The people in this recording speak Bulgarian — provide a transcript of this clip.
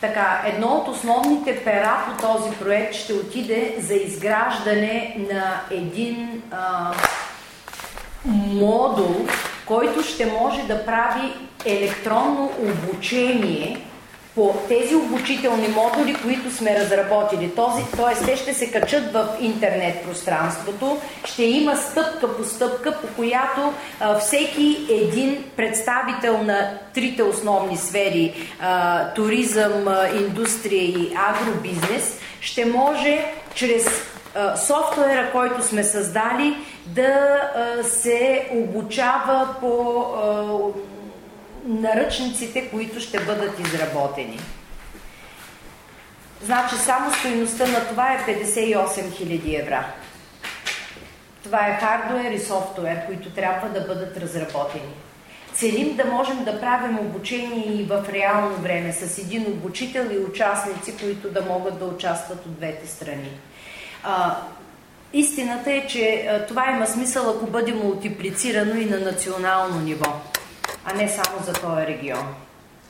Така, едно от основните пера по този проект ще отиде за изграждане на един модул, който ще може да прави електронно обучение по тези обучителни модули, които сме разработили. Т.е. те ще се качат в интернет пространството, ще има стъпка по стъпка, по която всеки един представител на трите основни сфери туризъм, индустрия и агробизнес ще може чрез софтуера, който сме създали, да се обучава по наръчниците, които ще бъдат изработени. Значи само стойността на това е 58 000 евро. Това е хардуер и софтуер, които трябва да бъдат разработени. Целим да можем да правим обучение и в реално време с един обучител и участници, които да могат да участват от двете страни. Истината е, че това има смисъл, ако бъде мултиплицирано и на национално ниво, а не само за този регион.